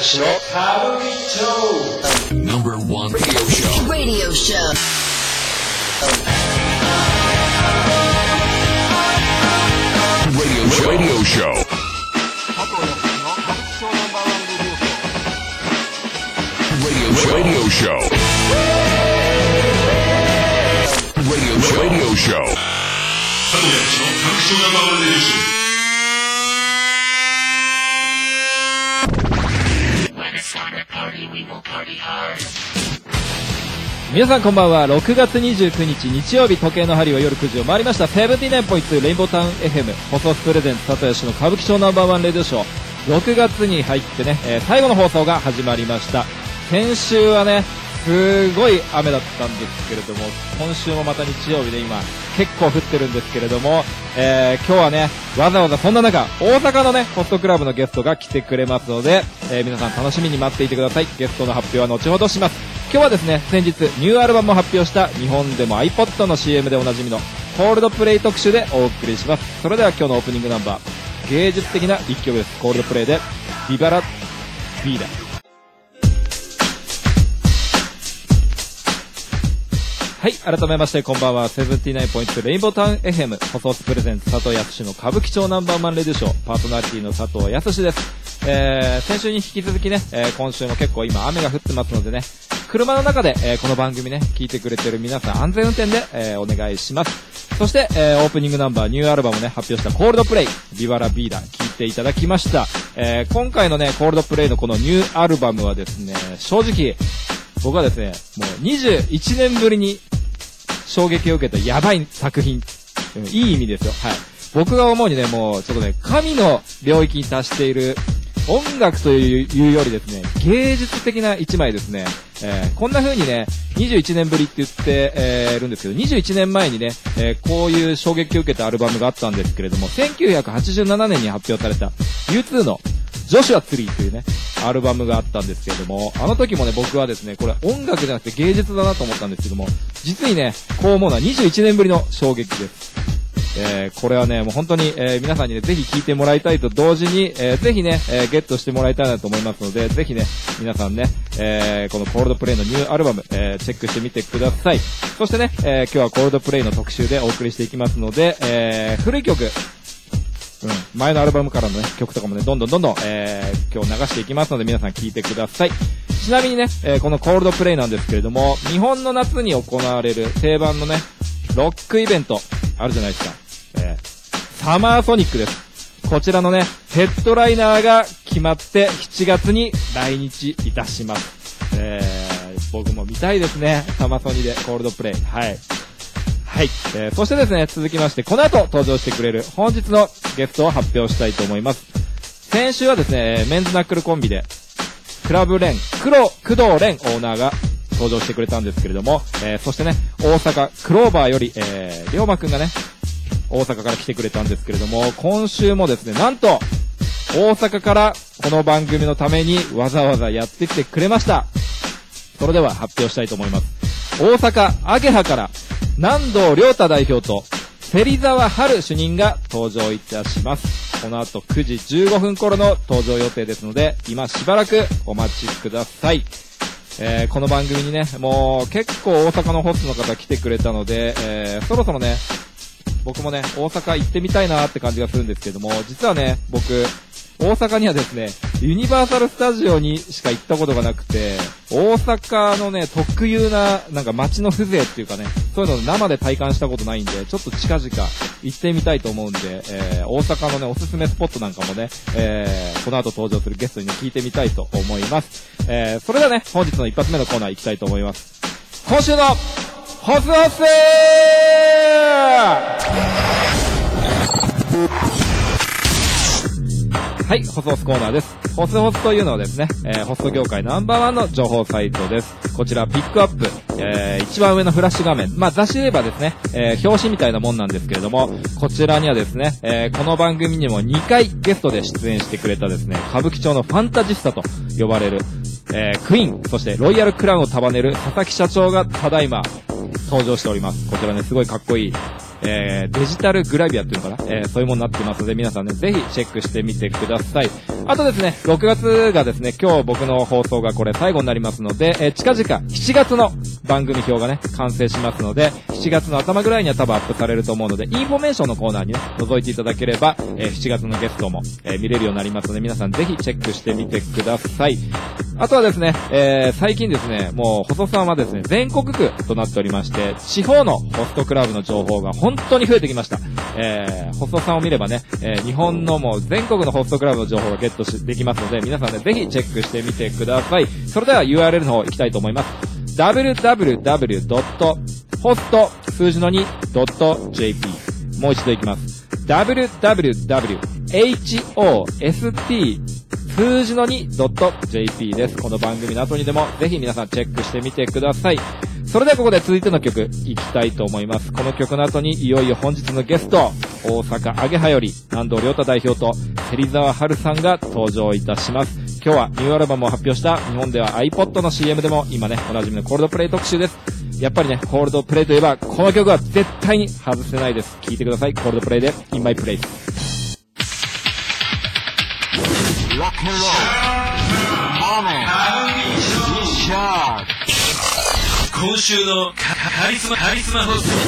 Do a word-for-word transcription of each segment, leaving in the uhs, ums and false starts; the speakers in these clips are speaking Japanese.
康の歌舞伎町 Number one Radio Show Radio Show Radio Show Radio Show Radio Show Radio Show Radio Show 佐藤康の歌舞伎町ナンバーワンレディオショー皆さんこんばんは。ろくがつにじゅうくにち日曜日、時計の針は夜くじを回りました。セブンティーナインポイントツーレインボータウン エフエム 放送プレゼンツ佐藤康の歌舞伎町ナンバーワンレディオショー、ろくがつに入ってね、えー、最後の放送が始まりました。先週はねすごい雨だったんですけれども、今週もまた日曜日で今結構降ってるんですけれども、えー、今日はねわざわざそんな中大阪のねホストクラブのゲストが来てくれますので、えー、皆さん楽しみに待っていてください。ゲストの発表は後ほどします。今日はですね、先日ニューアルバムを発表した日本でも iPod の シーエム でおなじみのコールドプレイ特集でお送りします。それでは今日のオープニングナンバー、芸術的な一曲です。コールドプレイでビバラビーダ。はい、改めましてこんばんは。セブンティーナインポイントツーレインボータウン エフエム 放送プレゼンツ佐藤康の歌舞伎町ナンバーワンレディオショー、パーソナリティの佐藤康です。えー、先週に引き続きね、えー、今週も結構今雨が降ってますのでね、車の中で、えー、この番組ね聞いてくれてる皆さん安全運転で、えー、お願いします。そして、えー、オープニングナンバーニューアルバムね発表したコールドプレイビバラビーダ聞いていただきました。えー、今回のねコールドプレイのこのニューアルバムはですね、正直僕はですねもうにじゅういちねんぶりに衝撃を受けたやばい作品、うん、いい意味ですよ。はい、僕が思うにねもうちょっとね神の領域に達している音楽というよりですね芸術的な一枚ですね。えー、こんな風にねにじゅういちねんぶりって言って、えー、るんですけど、にじゅういちねんまえにね、えー、こういう衝撃を受けたアルバムがあったんですけれども、せんきゅうひゃくはちじゅうななねんに発表された ユーツー のジョシュアツリーというねアルバムがあったんですけれども、あの時もね僕はですねこれ音楽じゃなくて芸術だなと思ったんですけども、実にねこう思うのはにじゅういちねんぶりの衝撃です。えー、これはねもう本当に、えー、皆さんにねぜひ聴いてもらいたいと同時に、えー、ぜひね、えー、ゲットしてもらいたいなと思いますので、ぜひね皆さんね、えー、このコールドプレイのニューアルバム、えー、チェックしてみてください。そしてね、えー、今日はコールドプレイの特集でお送りしていきますので、えー、古い曲、うん、前のアルバムからのね曲とかもねどんどんどんどん、えー、今日流していきますので皆さん聴いてください。ちなみにね、えー、このコールドプレイなんですけれども、日本の夏に行われる定番のねロックイベントあるじゃないですか。えー、サマーソニックです。こちらのねヘッドライナーが決まってしちがつに来日いたします。えー、僕も見たいですね、サマーソニでコールドプレイ。はいはい、えー、そしてですね続きましてこの後登場してくれる本日のゲストを発表したいと思います。先週はですねメンズナックルコンビでクラブレン黒工藤蓮オーナーが登場してくれたんですけれども、えー、そしてね大阪クローバーより、えー、りょうまくんがね大阪から来てくれたんですけれども、今週もですねなんと大阪からこの番組のためにわざわざやってきてくれました。それでは発表したいと思います。大阪アゲハから南道亮太代表と芹沢春主任が登場いたします。この後くじじゅうごふん頃の登場予定ですので今しばらくお待ちください。えー、この番組にねもう結構大阪のホストの方来てくれたので、えー、そろそろね僕もね大阪行ってみたいなって感じがするんですけども、実はね僕大阪にはですねユニバーサルスタジオにしか行ったことがなくて、大阪のね特有ななんか街の風情っていうかねそういうのを生で体感したことないんで、ちょっと近々行ってみたいと思うんで、えー、大阪のねおすすめスポットなんかもね、えー、この後登場するゲストに、ね、聞いてみたいと思います。えー、それではね本日の一発目のコーナー行きたいと思います。今週のホスホスはい、ホスホスコーナーです。ホスホスというのはですね、えー、ホスト業界ナンバーワンの情報サイトです。こちらピックアップ、えー、一番上のフラッシュ画面、まあ雑誌で言えばですね、えー、表紙みたいなもんなんですけれども、こちらにはですね、えー、この番組にもにかいゲストで出演してくれたですね、歌舞伎町のファンタジスタと呼ばれる、えー、クイーン、そしてロイヤルクラウンを束ねる佐々木社長がただいま登場しております。こちらねすごいかっこいい、えー、デジタルグラビアっていうのかな、えー、そういうものになってますので皆さんねぜひチェックしてみてください。 あとですね、ろくがつがですね、今日僕の放送がこれ最後になりますので、えー、近々しちがつの番組表がね、完成しますので、しちがつの頭ぐらいには多分アップされると思うので、インフォメーションのコーナーにね、覗いていただければ、えー、しちがつのゲストも、えー、見れるようになりますので、皆さんぜひチェックしてみてください。あとはですね、えー、最近ですね、もう、細さんはですね、全国区となっておりまして、地方のホストクラブの情報が本当に増えてきました。えー、細さんを見ればね、えー、日本のもう全国のホストクラブの情報がゲットしできますので、皆さんね、ぜひチェックしてみてください。それでは ユーアールエル の方行きたいと思います。ダブリューダブリューダブリュードットホスト 数字の にドットジェーピー もう一度行きます。ダブリューダブリューダブリューホスト 数字の にドットジェーピー です。この番組の後にでもぜひ皆さんチェックしてみてください。それではここで続いての曲いきたいと思います。この曲の後にいよいよ本日のゲスト、大阪アゲハより安藤亮太代表と芹沢春さんが登場いたします。今日はニューアルバムを発表した日本では iPod の シーエム でも今ねおなじみのコールドプレイ特集です。やっぱりねコールドプレイといえばこの曲は絶対に外せないです。聴いてください。コールドプレイで In My Place。 ロックンロール、モメン、シャーク。 今週のカリスマカリスマホスト。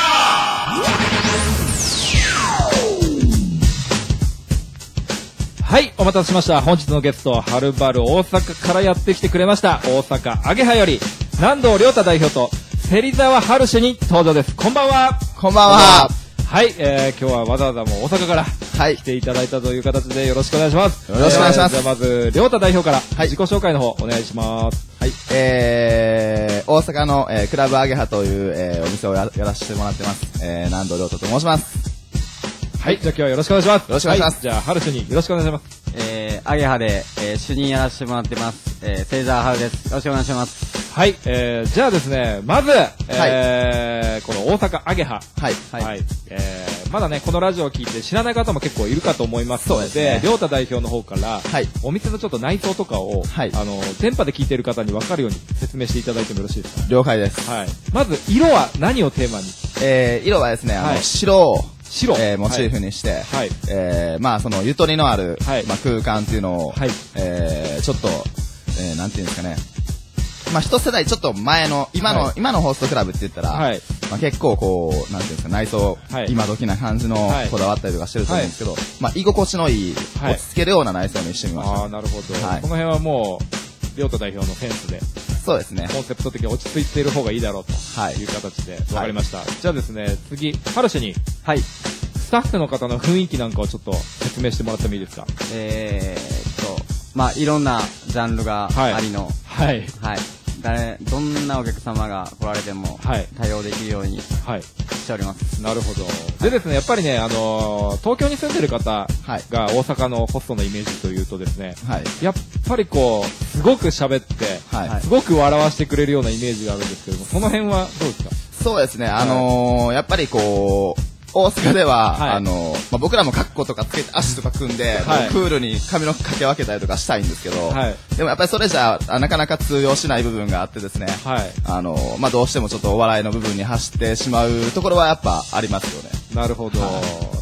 はい、お待たせしました。本日のゲスト、はるばる大阪からやってきてくれました。大阪アゲハより南藤亮太代表と芹沢春氏に登場です。こんばんは。 こんばんは。 はい、えー、今日はわざわざもう大阪からはい来ていただいたという形でよろしくお願いします。 よろしくお願いします。 えー、じゃあまず亮太代表からはい自己紹介の方お願いします。 はい、えー、大阪の、えー、クラブアゲハという、えー、お店を や, やらせてもらってます。えー、南藤亮太と申します。 はい、じゃあ今日はよろしくお願いします。 よろしくお願いします。 はい、じゃあ春氏によろしくお願いします。 えー、アゲハで、えー、主任やらせてもらってます。えー、芹沢春です。よろしくお願いします。 はい、えー、じゃあですね、まず、えー、この大阪アゲハ。 はい。 はい。はい、えー、まだね、このラジオを聞いて知らない方も結構いるかと思いますので、 そうですね。 亮太代表の方から、 はい。 お店のちょっと内装とかを、 はい。 あの、電波で聞いている方に分かるように説明していただいてもよろしいですか？ 了解です。 はい。まず、色は何をテーマに？ えー、色はですね、あの、 はい、 白を、 白、 えー、モチーフにして、 はい。 えー、まあ、その、ゆとりのある、 はい、 まあ、空間っていうのを、 はい。 えー、ちょっと、えー、なんていうんですかね、まあ、一世代ちょっと前の、今の、はい、今のホストクラブって言ったら、はい、まあ、結構こう、なんていうんですか、内装、はい、今時な感じの、こだわったりとかしてると思うんですけど、はい、まあ、居心地のいい、はい、落ち着けるような内装にしてみました。 ああ、なるほど。 はい、 この辺はもう、亮太代表のセンスで、 そうですね。 コンセプト的に落ち着いている方がいいだろうという形で、わかりました。はい、じゃあですね、次、春氏に、 はい。 スタッフの方の雰囲気なんかをちょっと説明してもらってもいいですか？ えーっと、まあ、いろんなジャンルがありの、 はい。 はい。誰、どんなお客様が来られても、はい。対応できるように、はい。しております。 なるほど。でですね、やっぱりね、あのー、東京に住んでる方が大阪のホストのイメージというとですね、はい。やっぱりこう、すごく喋って、はい。すごく笑わせてくれるようなイメージがあるんですけども、その辺はどうですか？ そうですね、あのー、やっぱりこう、大阪では、はい、あの、まあ、僕らもカッコとかつけて足とか組んで、はい、クールに髪の毛かけ分けたりとかしたいんですけど、はい、でもやっぱりそれじゃなかなか通用しない部分があってですね、はい、あの、まあ、どうしてもちょっとお笑いの部分に走ってしまうところはやっぱありますよね。 なるほど。はい、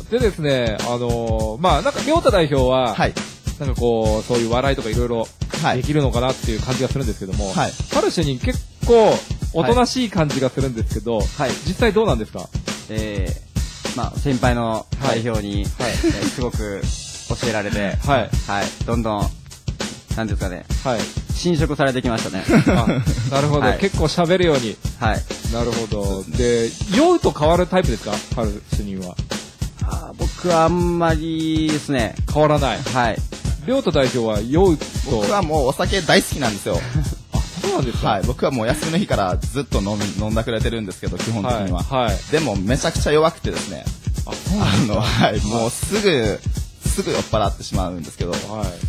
でですね、あのー、まあ、なんか、亮太代表は、はい、なんかこう、そういう笑いとかいろいろできるのかなっていう感じがするんですけども、はい、ハルシェに結構、おとなしい感じがするんですけど、はい、実際どうなんですか？ えーまあ、先輩の代表に、はいはい、すごく教えられて、はい、はい、どんどん、なんですかね、はい、侵食されてきましたね。 あ、なるほど、はい、結構喋るように。はい。なるほど。で、酔うと変わるタイプですか？ハル主任は。 あ、僕はあんまりですね。 変わらない。 はい。 亮太代表は酔うと。 僕はもうお酒大好きなんですよ。 そうなんですか？ はい、僕はもう休みの日からずっと飲み飲んだくれてるんですけど、基本的には。はい。はい、でもめちゃくちゃ弱くてですね。あ、そうなんですか？あの、はい、もうすぐ、すぐ酔っ払ってしまうんですけど。はい。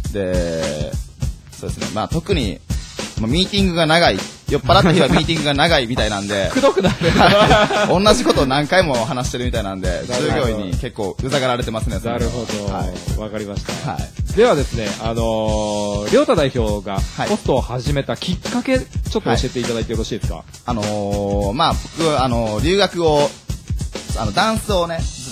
で、そうですね。まあ特に、まあ、ミーティングが長い。酔っ払った日はミーティングが長いみたいなんで。 くどくなる。 同じことを何回も話してるみたいなんで、従業員に結構うざがられてますね。 なるほど。はい。わかりました。はい。ではですね、あのー、亮太代表がホストを始めたきっかけ、ちょっと教えていただいてよろしいですか？はい、 あのー、まあ僕、あのー、留学を、あの、ダンスをね、ず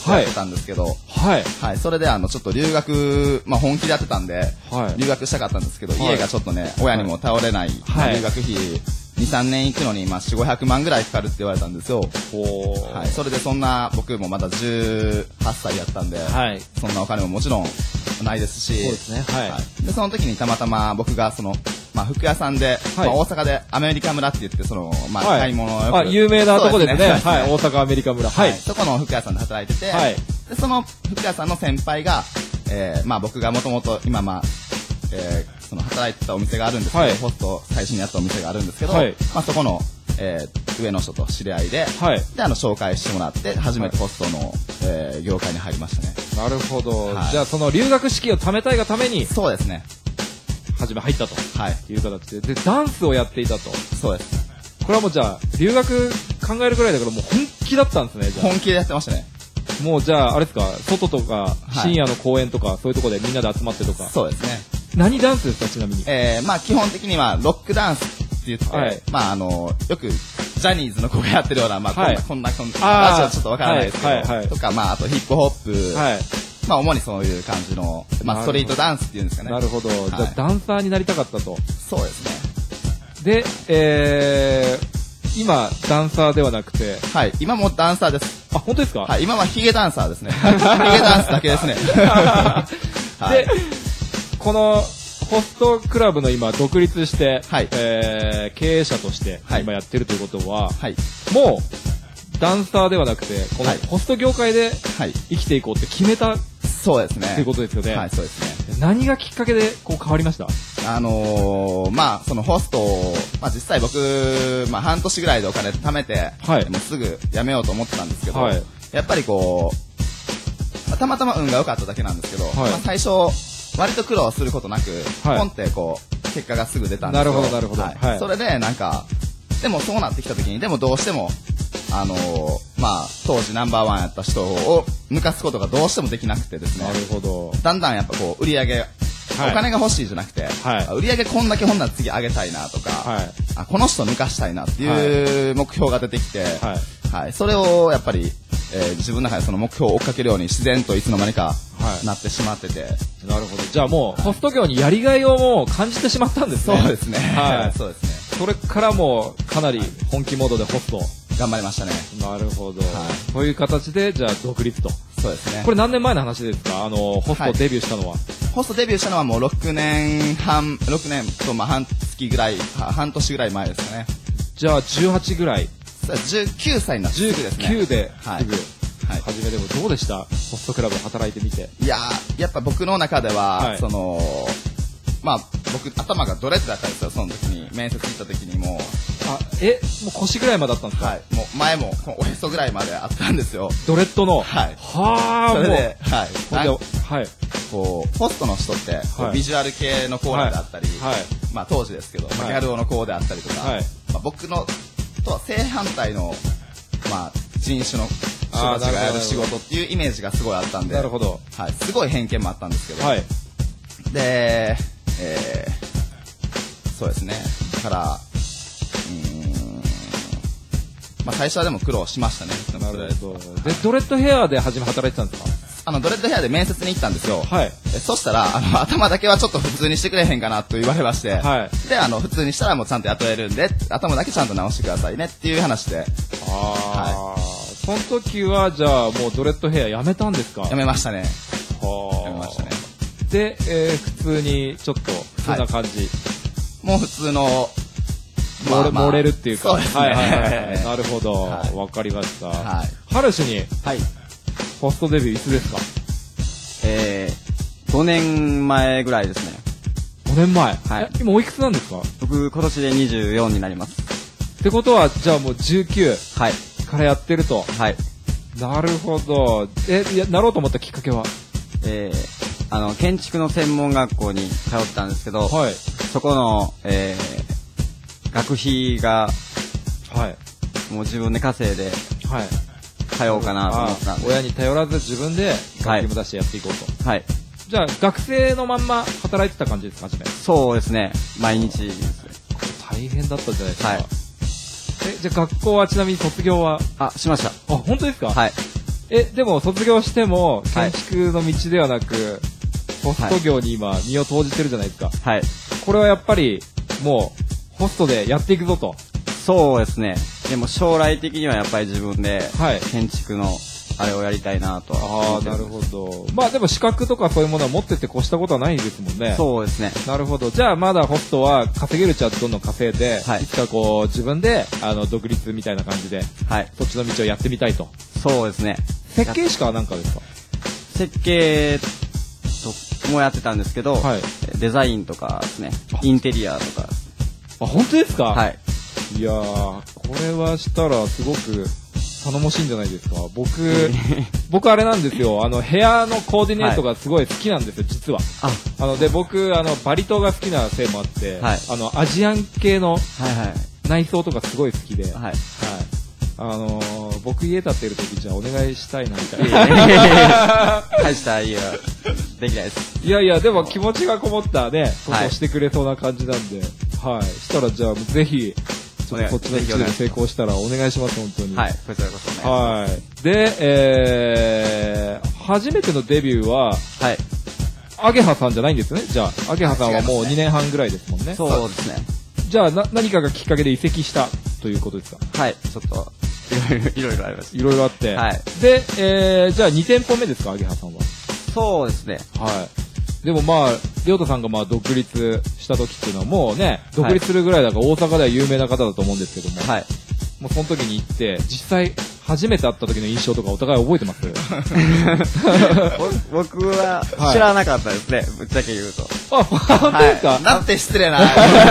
ずっとやってたんですけど、はい。はい。それであの、ちょっと留学、まあ本気でやってたんで、はい。留学したかったんですけど、家がちょっとね、親にも倒れない、はい。留学費、に、さんねん行くのに、まあ、よん、ごひゃくまんぐらいかかるって言われたんですよ。はい。それでそんな、僕もまだじゅうはっさいやったんで、はい。そんなお金ももちろんないですし、そうですね。はい。はい、で、その時にたまたま僕がその、まあ、服屋さんで、はい、まあ、大阪でアメリカ村って言って、その、まあ、はい、買い物をよく。 あ、有名なとこですね。はい。大阪アメリカ村。はい。 そこの服屋さんで働いてて、はい。で、その服屋さんの先輩が、えー、まあ、僕がもともと今まあ、えー、その働いてたお店があるんですけど、はい、ホスト最初にやったお店があるんですけど、はい、まあそこの、えー、上の人と知り合いで、はい、であの紹介してもらって初めてホストの、えー、業界に入りましたね。 なるほど、はい、じゃあその留学資金を貯めたいがためにそうですね初め入ったと、はい、いう形ででダンスをやっていたと。 そうです。 これはもうじゃあ留学考えるくらいだからもう本気だったんですね。じゃあ本気でやってましたね。 もうじゃああれですか、外とか深夜の公園とか、はい、そういうところでみんなで集まってとか。 そうですね。 何ダンスですか、ちなみに。 えー、まあ基本的にはロックダンスって言って、はい、まああのよくジャニーズの子がやってるような、まあこんな、はい、こんなこんなラジオちょっとわからないですけど、はいはいはい、とかまああとヒップホップ、はい、まあ主にそういう感じの、まあストリートダンスっていうんですかね。 なるほど。はい、じゃあダンサーになりたかったと。 そうですね。 で、えー、今ダンサーではなくて、 はい、今もダンサーです。 あ、本当ですか？ はい、今はヒゲダンサーですね。ヒゲダンスだけですね。はい、で、このホストクラブの今独立して、はい、えー、経営者として今やってるということは、はい、もうダンサーではなくてこのホスト業界で生きていこうって決めた、 そうですね。 ということですよね。 はい、そうですね。 何がきっかけでこう変わりました？ あのー、まあそのホストを、まあ実際僕、まあ半年ぐらいでお金貯めて、はい、もうすぐ辞めようと思ってたんですけど、はい、やっぱりこう、まあ、たまたま運が良かっただけなんですけど、はい、まあ最初割と苦労することなく、はい、ポンってこう結果がすぐ出たんですよ。 なるほどなるほど。 はいはい、それでなんかでもそうなってきた時にでもどうしてもあのー、まあ当時ナンバーワンやった人を抜かすことがどうしてもできなくてですね。 なるほど。 だんだんやっぱこう売り上げ、はい、お金が欲しいじゃなくて、はい、売り上げこんだけほんなら次上げたいなとか、はい、あこの人抜かしたいなっていう目標が出てきて、はいはい、それをやっぱり、えー、自分の中でその目標を追っかけるように自然といつの間にかなってしまってて、はい、 なるほど。じゃあもうホスト業にやりがいをもう感じてしまったんですね。 そうですね。はい、そうですね。 それからもかなり本気モードでホスト頑張りましたね。 なるほど。はい、そういう形でじゃあ独立と。 そうですね。 これ何年前の話ですか？あのホストデビューしたのは。はい、 ホストデビューしたのはもうろくねんはん、ろくねんとまあ半月ぐらい、半年ぐらい前ですかね。 じゃあじゅうはちぐらい。 じゅうきゅうさいになってすぐですね。 じゅうきゅうですぐ。はいはい、初めでもどうでした？ホストクラブで働いてみて。 いやー、やっぱ僕の中では、はい、そのまあ僕頭がドレッドだったんですよ。その時に面接行った時にもうあえもう腰ぐらいまでだったんですか？ はい、もう前もおへそぐらいまであったんですよ。 ドレッドの。 はい。 はあ。 それではいはい。 こうホストの人って、はい、ビジュアル系のコーナーであったり、はい、まあ当時ですけど、はい、ギャル男の子であったりとか、はい、まあ僕のとは正反対のまあ人種の人たちがやる仕事っていうイメージがすごいあったんで、 なるほど。 はい、すごい偏見もあったんですけど、はい、で、えー、そうですね。だから、うーん、まあ最初はでも苦労しましたね。 なるほど。で、ドレッドヘアで初め働いてたんですか？ あのドレッドヘアで面接に行ったんですよ。はい。そしたらあの頭だけはちょっと普通にしてくれへんかなと言われまして、はい。であの普通にしたらもうちゃんと雇えるんで、頭だけちゃんと直してくださいねっていう話で。 ああ。はい。その時はじゃあもうドレッドヘアやめたんですか？ やめましたね。 はあ。 やめましたね。 で、えー、普通にちょっと普通な感じ。はい、 もう普通の。 まあまあ、漏れるっていうか。 そうですね。 はいはいはい。なるほど。わ、はい、かりました。はい。ハルシに。はい。ホストデビューいつですか？ えー、ごねんまえぐらいですね。 ごねんまえ。 はい。 今おいくつなんですか？ 僕今年でにじゅうよんになります。 ってことはじゃあもうじゅうきゅう。 はい。 からやってると。 はい。 なるほど。え、いや、なろうと思ったきっかけは？ えー、あの建築の専門学校に通ってたんですけど、はい。そこのえー学費が、はい、もう自分で稼いで、はい、通おうかなと思ったんで、 親に頼らず自分で学費も出してやっていこうと。 はい。 じゃあ学生のまんま働いてた感じですか、初め？ そうですね。毎日ですね。 大変だったじゃないですか。はい。え、じゃあ学校はちなみに卒業は？ あ、しました。 あ、本当ですか？ はい。 え、でも卒業しても、建築の道ではなく、ホスト業に今、身を投じてるじゃないですか。 はい。 これはやっぱり、もう、ホストでやっていくぞと。 そうですね。でも将来的にはやっぱり自分で、 はい。 建築の、あれをやりたいなとは。 ああ、なるほど。まあでも資格とかそういうものは持ってって越したことはないですもんね。 そうですね。 なるほど。じゃあまだホストは稼げるうちはどんどん稼いで、 はい。 いつかこう自分で、あの、独立みたいな感じで、 はい。 そっちの道をやってみたいと。 そうですね。 設計士かは何かですか？ 設計ともやってたんですけど、はい。デザインとかですね。インテリアとか。 あ、本当ですか？ はい。 いやー、これはしたらすごく、頼もしいんじゃないですか。僕、僕あれなんですよ。あの、部屋のコーディネートがすごい好きなんですよ、実は。あ、あの、で、僕、あの、バリ島が好きなせいもあって、はい、あの、アジアン系の内装とかすごい好きで、はい。はい。あのー、僕家建てるときじゃあお願いしたいなみたいな。 大した家はできないです。 いやいや、でも気持ちがこもったね、ことをしてくれそうな感じなんで、はい。したらじゃあ、ぜひ、そっちの道で成功したらお願いします、本当に。 はい、こちらこそね。 はい。で、えー、初めてのデビューは、はい。アゲハさんじゃないんですよね、じゃあ。アゲハさんはもうにねんはんぐらいですもんね。 そうですね。 じゃあ、な、何かがきっかけで移籍したということですか？ はい、ちょっと、いろいろ、いろいろありました。 いろいろあって。 はい。 で、えー、じゃあに店舗目ですか、アゲハさんは。 そうですね。 はい。でもまあ、りょうたさんがまあ独立した時っていうのはもうね、独立するぐらいだから大阪では有名な方だと思うんですけども、はい。もうその時に行って、実際初めて会った時の印象とかお互い覚えてます？ 僕は知らなかったですね、はい、ぶっちゃけ言うと。 あ、本当ですか？ はい、なんて失礼な。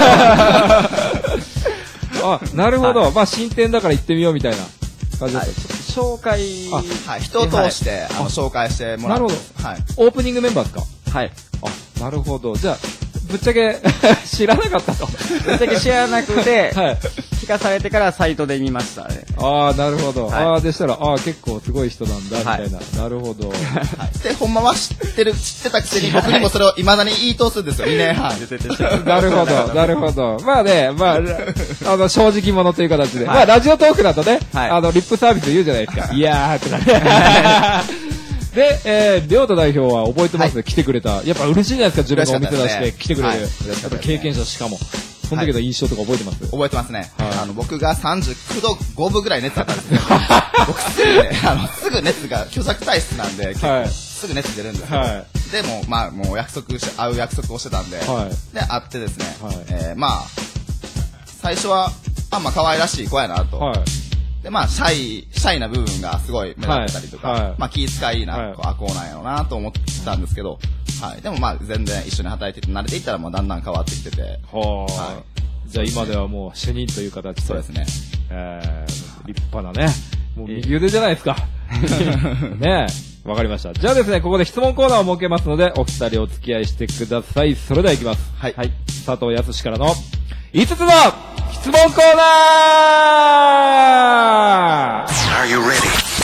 あ、なるほど。はい、まあ新店だから行ってみようみたいな感じだった。 紹介、 はい、人を通して、はい、あの紹介してもらって。 なるほど。はい。オープニングメンバーですか？ はい。 あ、なるほど。じゃあ、ぶっちゃけ知らなかったと。 ぶっちゃけ知らなくて、はい。聞かされてからサイトで見ましたね。 ああ、なるほど。はい、ああ、でしたら、ああ、結構すごい人なんだ、みたいな。はい、なるほど。はい。 で、ほんまは知ってる、知ってたくせに僕にもそれを未だに言い通すんですよ、にねんはん。 なるほど、なるほど。まあね、まあ、あの、正直者という形で。はい、まあ、ラジオトークだとね、はい、あの、リップサービス言うじゃないですか。いやーってなって。で、えー、りょうた代表は覚えてます、はい、来てくれた。やっぱ嬉しいじゃないですか、自分のお店出して来てくれる。はい、やっぱ経験者しかも。その時の印象とか覚えてます？ 覚えてますね。はい、あの、僕がさんじゅうきゅうどごぶぐらい熱だったんですよ。僕すぐね、あの、すぐ熱が、虚弱体質なんで、結構、はい、すぐ熱出るんですよ。はい、で、もう、まあ、もう約束し、会う約束をしてたんで、はい、で、会ってですね、はい、えー、まあ、最初は、あんま可愛らしい子やなと。はい、で、まあ、シャイ、シャイな部分がすごい目立ったりとか、はいはい、まあ、気遣いな、はい、こう、あ、こうなんやろうなと思ってたんですけど、はい。でもまあ、全然一緒に働いてて、慣れていったらもうだんだん変わってきてて。はあ。はい、じゃあ今ではもう主任という形で。 そうですね。 えー、立派なね。もう右腕じゃないですか。ねえ。わかりました。じゃあですね、ここで質問コーナーを設けますので、お二人お付き合いしてください。それでは行きます。はい。はい。佐藤康からのいつつの質問コーナー !Are you ready?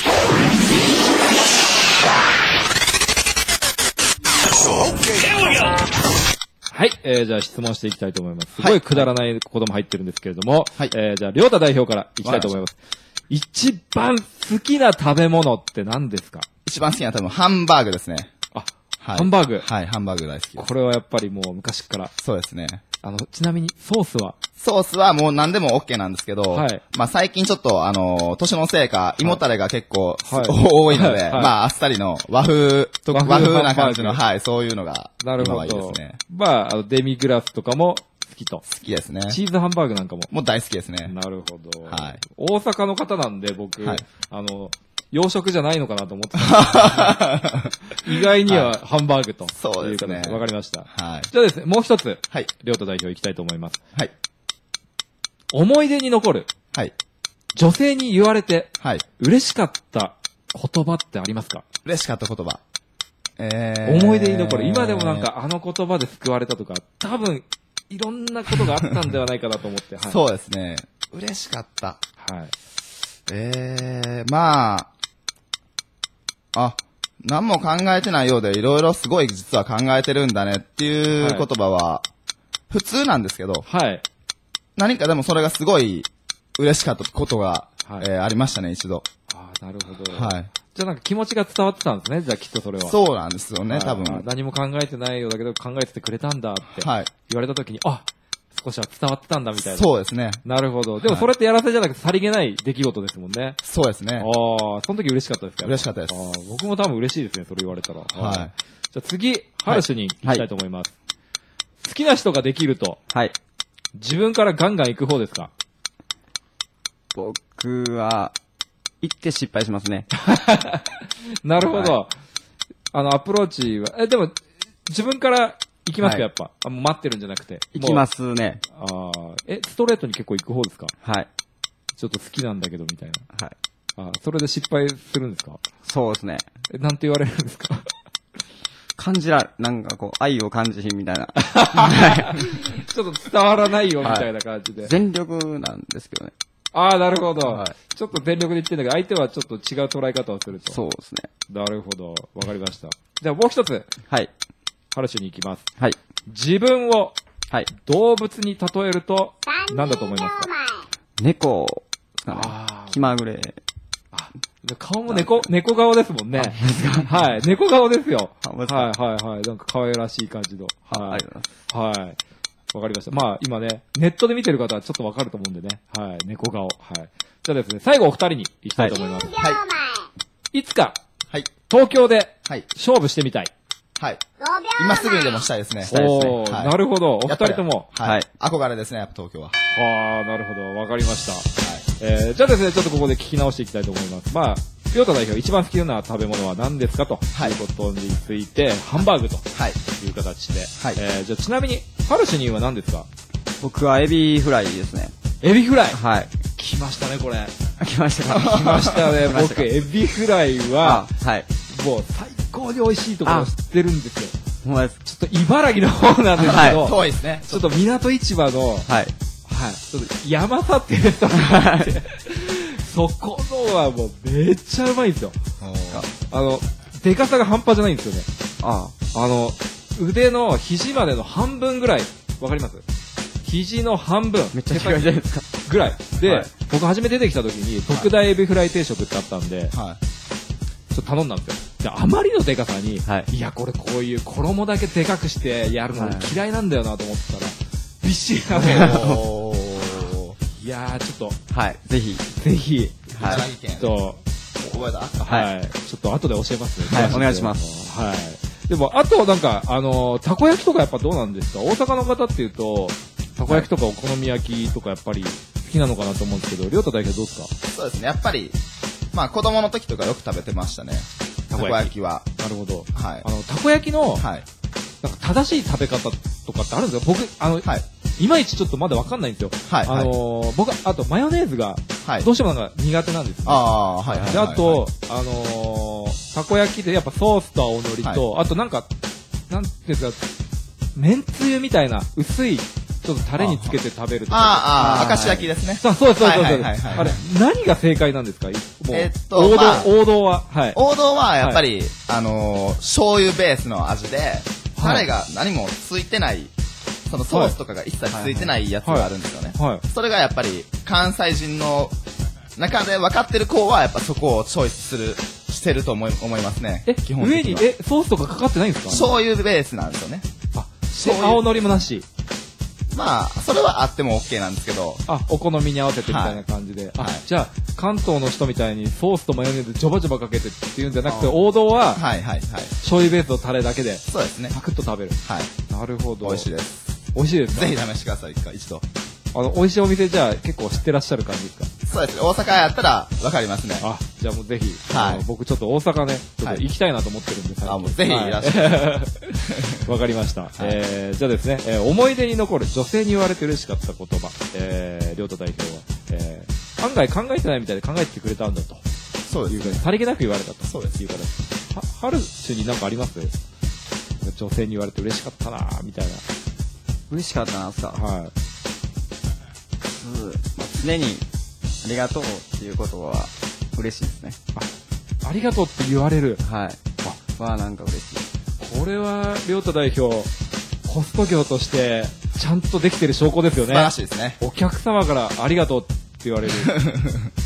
はい、えー、じゃあ質問していきたいと思います。すごいくだらないことも入ってるんですけれども、はい、えー、じゃあ、りょうた代表からいきたいと思います。一番好きな食べ物って何ですか？ 一番好きな食べ物、ハンバーグですね。 あ、はい、ハンバーグ。 はい、ハンバーグ大好きです。 これはやっぱりもう昔から。 そうですね。 あの、ちなみにソースはソースはもう何でも OK なんですけど、はい、まあ最近ちょっとあのー、年のせいか、胃もたれが結構、はい、多いので、はい、まああっさりの和風と、和風な感じの、はい、そういうのが、 なるほど。 いいですね。 まあ、あの、デミグラスとかも好きと。 好きですね。 チーズハンバーグなんかも。 もう大好きですね。 なるほど。 はい。 大阪の方なんで僕、はい、あの、洋食じゃないのかなと思ってた意外にはハンバーグと、はい。 そうですね。 わかりました。 はい。 じゃあですね、もう一つ。はい。りょうた代表いきたいと思います。 はい。 思い出に残る。 はい。 女性に言われて。 はい。 嬉しかった言葉ってありますか？ 嬉しかった言葉。 えー。思い出に残る。今でもなんかあの言葉で救われたとか、多分、いろんなことがあったんではないかなと思って。はい、 そうですね。嬉しかった。 はい。 えー、まあ、あ、何も考えてないようでいろいろすごい実は考えてるんだねっていう言葉は普通なんですけど、はい。何かでもそれがすごい嬉しかったことが、はい、えー、ありましたね、一度。 ああ、なるほど。 はい。 じゃあなんか気持ちが伝わってたんですね、じゃあきっとそれは。 そうなんですよね、多分。 何も考えてないようだけど考えててくれたんだって言われた時に、あ、少しは伝わってたんだみたいな。 そうですね。 なるほど。でもそれってやらせじゃなくてさりげない出来事ですもんね。 そうですね。 ああ、その時嬉しかったですか？ 嬉しかったです。 あ僕も多分嬉しいですね、それ言われたら。 はい。 じゃあ次、ハルシュに行きたいと思います。好きな人ができると、 はい。 自分からガンガン行く方ですか？ 僕は、行って失敗しますね。 なるほど。あの、アプローチは、え、でも、自分から行きますか、やっぱ。あ、もう待ってるんじゃなくて。 行きますね。 ああ、え、ストレートに結構行く方ですか？ はい。 ちょっと好きなんだけど、みたいな。 はい。 あ、それで失敗するんですか？ そうですね。 え、なんて言われるんですか？ 感じら、なんかこう、愛を感じひんみたいな。 ちょっと伝わらないよ、みたいな感じで。はい、 全力なんですけどね。 ああ、なるほど、 はい。 ちょっと全力で言ってんだけど、相手はちょっと違う捉え方をすると。 そうですね。 なるほど。わかりました。じゃあもう一つ。 はい。 ハルシュに行きます。 はい。 自分を、 はい。 動物に例えると、何だと思いますか？ 猫ですかね。気まぐれ。 あ、顔も猫、猫顔ですもんね。はい。猫顔ですよ。はいはいはい。なんか可愛らしい感じの。 はい。ありがとうございます。 はい。わかりました。まあ今ね、ネットで見てる方はちょっとわかると思うんでね。はい。猫顔。はい。じゃあですね、最後お二人に行きたいと思います。 はい。 いつか、 はい。 東京で、 はい。 勝負してみたい。 はい。今すぐにでもしたいですね。 したいですね。はい、なるほど。お二人とも。 はい。憧れですね、やっぱ東京は。 ああ、なるほど。わかりました。はい。えー、じゃあですね、ちょっとここで聞き直していきたいと思います。まあ、りょうた代表一番好きな食べ物は何ですかということについて、ハンバーグという形で。はい。えー、じゃあちなみに、ハルシュニーは何ですか？ 僕はエビフライですね。 エビフライ？ はい。 来ましたね、これ。 来ましたか？ 来ましたね。僕、エビフライは、 はい。 もう最高に美味しいところを知ってるんですよ。 ほんまです。 ちょっと茨城の方なんですけど、 はい、遠いですね。 ちょっと港市場の、はい。はい。ちょっと山里っていうレストランがあって、そこのはもうめっちゃうまいんですよ。あの、でかさが半端じゃないんですよね。ああ。あの、腕の肘までの半分ぐらい、わかります？肘の半分。 めっちゃでかいじゃないですか。 ぐらい。で、はい、僕初め出てきた時に、特大エビフライ定食ってあったんで、はい、ちょっと頼んだんですよ。で、あまりのでかさに、はい、いや、これこういう衣だけでかくしてやるの嫌いなんだよなと思ったら、びっしりなの。いやー、ちょっと、はい、ぜひ、ぜひ、はい、ちょっと、 覚えた？ はい。ちょっと後で教えますね。はい、お願いします。 はい。でも、あとなんか、あの、たこ焼きとかやっぱどうなんですか？大阪の方っていうと、たこ焼きとかお好み焼きとかやっぱり好きなのかなと思うんですけど、りょうた代表どうですか？ そうですね、やっぱり、まあ子供の時とかよく食べてましたね。たこ焼きは。 なるほど。 はい。 あの、たこ焼きの、はい。なんか正しい食べ方とかってあるんですか？僕、あの、はい。いまいちちょっとまだわかんないんですよ。はい。あのー、僕、あとマヨネーズが、はい。どうしてもなんか苦手なんですね。 ああ、はいはい。 で、あと、あのー、たこ焼きでやっぱソースと青のりと、はい、あとなんか、なんていうんですか、めんつゆみたいな薄い、ちょっとタレにつけて食べるとか。 ああ、明石焼きですね。 そうそうそうそう。あれ、何が正解なんですか？えっと、王道、王道は。はい。 王道はやっぱり、あの、醤油ベースの味で、タレが何もついてない、そのソースとかが一切ついてないやつがあるんですよね。はい。それがやっぱり、関西人の中で分かってる子は、やっぱそこをチョイスする、してると思い、思いますね。 え、基本的に。上に、え、ソースとかかかってないんですか？ 醤油ベースなんですよね。 あ、青のりもなし。 まあ、それはあっても OK なんですけど。 あ、お好みに合わせてみたいな感じで。はい、あ、じゃあ、関東の人みたいにソースとマヨネーズジョバジョバかけてっていうんじゃなくて、王道は、はいはいはい。醤油ベースのタレだけで、 そうですね。 パクッと食べる。はい。なるほど。 美味しいです。 美味しいですか？ ぜひ試してください、一度。 あの、美味しいお店じゃあ結構知ってらっしゃる感じですか？ そうですね。大阪やったらわかりますね。 あ、じゃあもうぜひ、はい、僕ちょっと大阪ね、ちょっと行きたいなと思ってるんで、 はい、あ、もうぜひいらっしゃい。 わかりました。はい、えー、じゃあですね、えー、思い出に残る女性に言われて嬉しかった言葉、えー、りょうた代表は、えー、案外考えてないみたいで考えてくれたんだと。 そうです、ね。 さりげなく言われたと。 そうです。 いうから、は、はるしになんかあります？女性に言われて嬉しかったなみたいな。 嬉しかったな、すか。 はい。 まあ、常に、ありがとうっていうことは、嬉しいですね。 あ、ありがとうって言われる。 はい。あ、はなんか嬉しい。 これは、りょうた代表、ホスト業として、ちゃんとできてる証拠ですよね。 素晴らしいですね。 お客様からありがとうって言われる。あ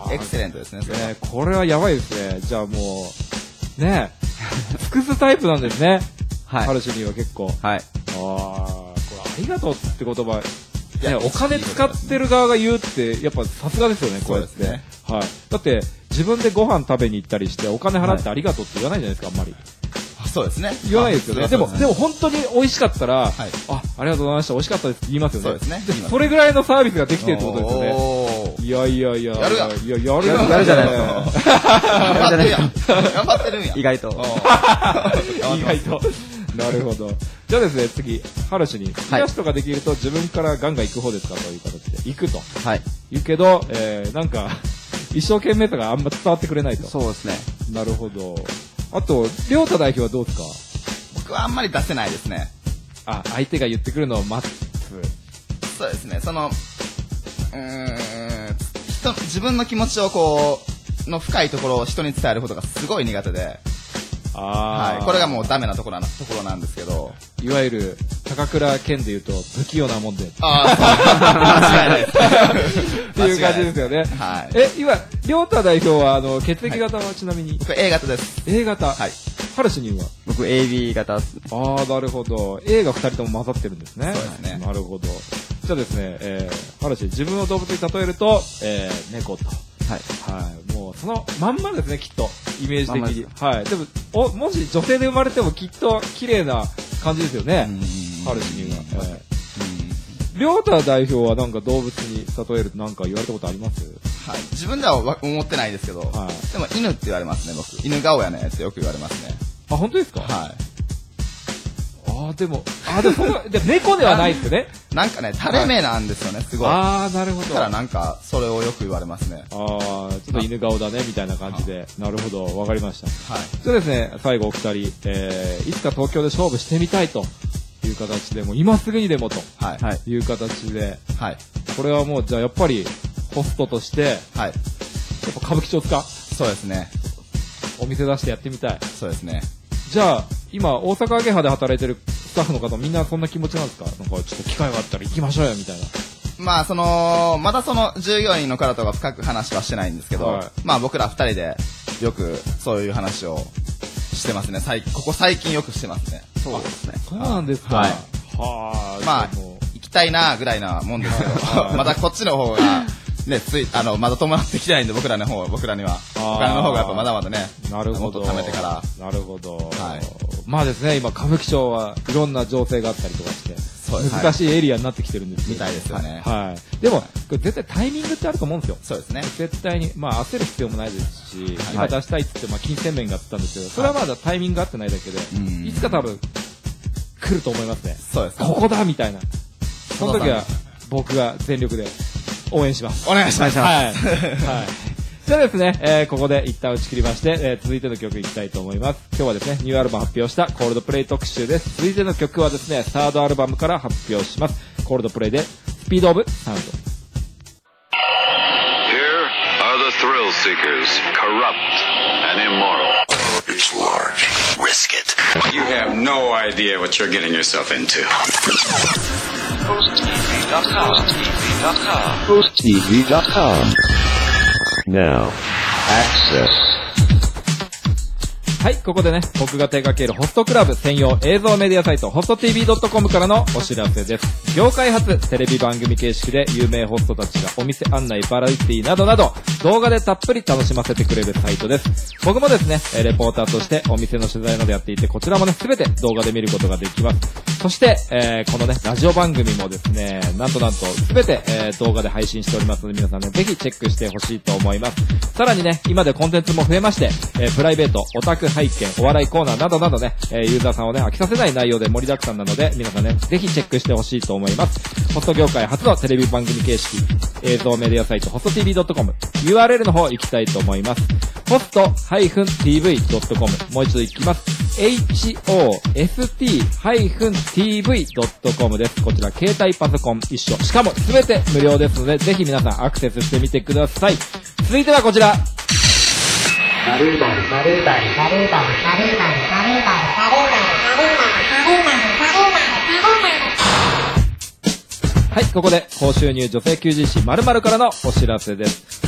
エクセレントですね、それは。 ね、これはやばいですね。じゃあもう、ね尽くすタイプなんですね。はい。ハルシュには結構。 はい。ああ、これありがとうって言葉、ね、お金使ってる側が言うって、やっぱさすがですよね、こうやって。ね、はい。だって、自分でご飯食べに行ったりして、お金払ってありがとうって言わないじゃないですか、あんまり。 そうですね。 言わないですよね。でも、でも本当に美味しかったら、はい、あ、ありがとうございました、美味しかったですって言いますよね。 そうですね。 それぐらいのサービスができてるってことですよね。いやいやいや。 やるやん。 いや、やるやん。 やるじゃないですか。 頑張ってるやん。頑張ってるんや。 意外と。 意外と。なるほど。じゃあですね、次、ハルシュに、冷やしとかできると自分からガンガン行く方ですかという形で。行くと。 はい。 言うけど、えー、なんか、一生懸命さがあんま伝わってくれないと。 そうですね。 なるほど。あと、りょうた代表はどうですか？ 僕はあんまり出せないですね。 あ、相手が言ってくるのを待つ。 そうですね、その、うーん、人、自分の気持ちをこう、の深いところを人に伝えることがすごい苦手で、 あはい、これがもうダメなところな、ところなんですけど、 いわゆる、高倉健で言うと、不器用なもんで。 ああ、間違いないです。 っていう感じですよね。 はい。 え、今、りょうた代表は、あの、血液型はちなみに、 僕 A 型です。 A 型。 はい。 ハルシュには僕 エービー 型。ああ、なるほど。A がふたりとも混ざってるんですね。 そうですね。 なるほど。じゃあですね、えー、ハルシュ、自分を動物に例えると、えー、猫と。 はい。 はい。もう、そのまんまですね、きっと。イメージ的に。はい。でも、お、もし女性で生まれてもきっと綺麗な感じですよね。ハルシュには。えー、りょうた代表はなんか動物に例えるとなんか言われたことあります？ はい。自分では思ってないですけど、はい、でも犬って言われますね、僕。犬顔やねってよく言われますね。 あ、本当ですか？ はい。 あー、でも、あー、でもその、で猫ではないですよね。 なんかね、垂れ目なんですよね、すごい。 あー、なるほど。 だからなんか、それをよく言われますね。 あー、ちょっと犬顔だね、みたいな感じで。なるほど、わかりました。 はい。 じゃあですね、最後お二人、えー、いつか東京で勝負してみたいという形で、もう今すぐにでもという形で、 はい。 これはもう、じゃあやっぱり、ホストとして、はい。やっぱ歌舞伎町ですか？ そうですね。 お店出してやってみたい。 そうですね。 じゃあ、今、大阪アゲハで働いてるスタッフの方みんなそんな気持ちなんですか？なんか、ちょっと機会があったら行きましょうよ、みたいな。 まあ、その、まだその、従業員の方とは深く話はしてないんですけど、はい、まあ僕ら二人で、よく、そういう話をしてますね。最ここ最近よくしてますね。 そうですね。 そうなんですか。 はい。 はあ。まあ、行きたいなぐらいなもんですけど、まだこっちの方が、ね、つい、あの、まだ伴ってきてないんで、僕らの方、僕らには。お金の方がやっぱまだまだね。 なるほど。 もっと貯めてから。 なるほど。 はい。 まあですね、今、歌舞伎町はいろんな情勢があったりとかして、 そうです難しいエリアになってきてるんですみたいですよね。 はい。でも、これ絶対タイミングってあると思うんですよ。 そうですね。 絶対に、まあ焦る必要もないですし、今出したいって言って、まあ金銭面があったんですけど、それはまだタイミングが合ってないだけで、いつか多分、来ると思いますね。 そうです。 ここだみたいな。その時は、僕が全力で応援します。 お願いします。 はい。はい。じゃあですね、えー、ここで一旦打ち切りまして、えー、続いての曲いきたいと思います。今日はですね、ニューアルバム発表したコールドプレイ特集です。続いての曲はですね、サードアルバムから発表します。コールドプレイで、スピードオブサウンド。 Here are the thrill seekers, corrupt and immoral. It's large. Risk it. You have no idea what you're getting yourself into. Post T V dot com. Post T V dot com. Now, access. はい、ここでね、僕が手掛けるホストクラブ専用映像メディアサイト、ホスト ティービードットコム からのお知らせです。業界初テレビ番組形式で有名ホストたちがお店案内、バラエティなどなど、動画でたっぷり楽しませてくれるサイトです。僕もですね、レポーターとしてお店の取材などやっていて、こちらもね、すべて動画で見ることができます。そして、えー、このね、ラジオ番組もですね、なんとなんと、すべて、えー、動画で配信しておりますので、皆さんね、ぜひチェックしてほしいと思います。さらにね、今でコンテンツも増えまして、えー、プライベート、オタク拝見、お笑いコーナーなどなどね、えー、ユーザーさんをね、飽きさせない内容で盛りだくさんなので、皆さんね、ぜひチェックしてほしいと思います。ホスト業界初のテレビ番組形式、映像メディアサイト、ホスト ティービードットコム、ユーアールエル の方行きたいと思います。ホスト ティーブイドットコム、もう一度行きます。ホスト ティーブイドットコム です。こちら、携帯パソコン一緒。しかも、すべて無料ですので、ぜひ皆さんアクセスしてみてください。続いてはこちら。はい、ここで高収入女性 キュージーシー 〇〇からのお知らせです。